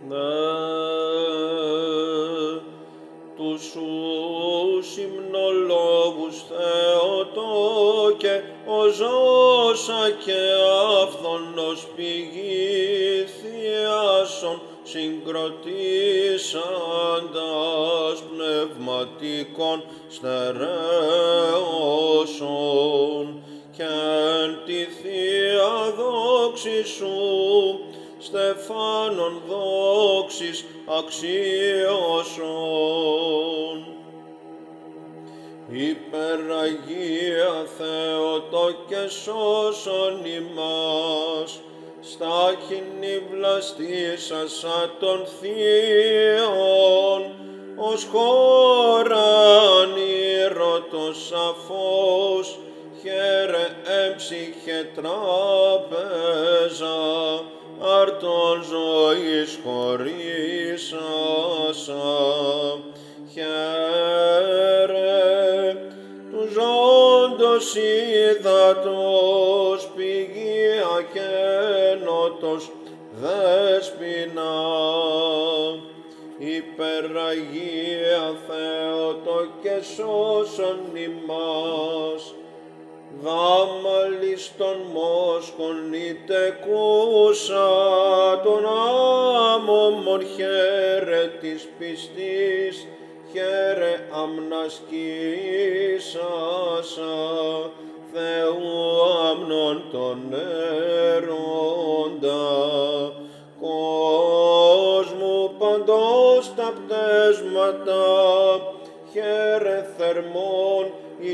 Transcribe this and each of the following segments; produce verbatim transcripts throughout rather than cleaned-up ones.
δε τους σου υμνολόγους Θεοτόκε, ο ζώσα και άφθονος πηγή θειάσων, συγκροτήσαντας πνευματικών στερεώσεων, και εν τη Θεία δόξη σου, στεφάνων δόξης αξίωσον. Υπεραγία Θεοτόκε σώσον ημάς, στάχυνη βλαστήσασα των θείων, ως χώραν ήρωτος σαφός, χαίρε έμψυχε τράπεζα, αρτών ζωής χωρίσασα. Χαίρε του ζώντος ύδατος πηγή ακένωτος δέσποινα. Υπεραγία Θεοτόκε σώσον ημάς, δάμαλις των μόσχων ητεκούσα των άμωμων, χαίρε της πιστής, χαίρε αμνασκήσασα, Θεού άμνων τον έρωτα, κόσμου παντός τα πτέσματα, χαίρε θερμών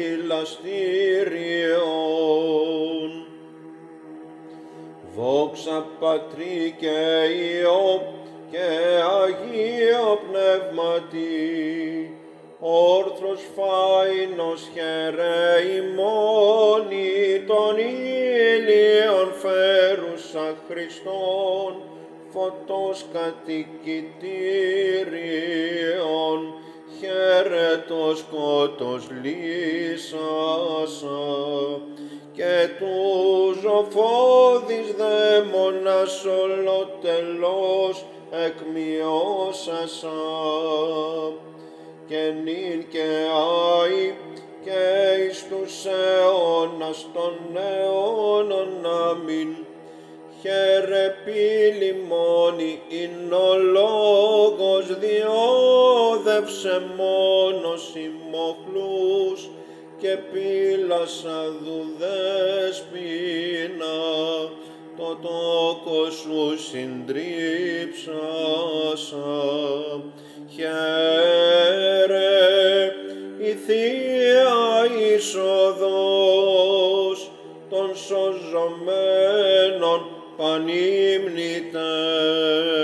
ηλαστήριον. Δόξα Πατρί και Υιό και Αγίο Πνεύματι, όρθρος φάινος χαίρε ημώνη των ήλιων φέρουσα Χριστόν, φωτός κατοικητήριον, χαίρε το σκότος λύσασα, και του ζωφώδης δαίμονας ολοτελώς εκμειώσασα, και νυν και άη και εις τους αιώνας των αιώνων. Αμήν. Χαίρε πύλη μόνη ειν ο λόγος, διόδευσε μόνος ημοχλούς, και πύλασα δουδέσποινα, το τόκο σου συντρίψασα. Χαίρε η Θεία είσοδος των σωζομένων πανύμνητε.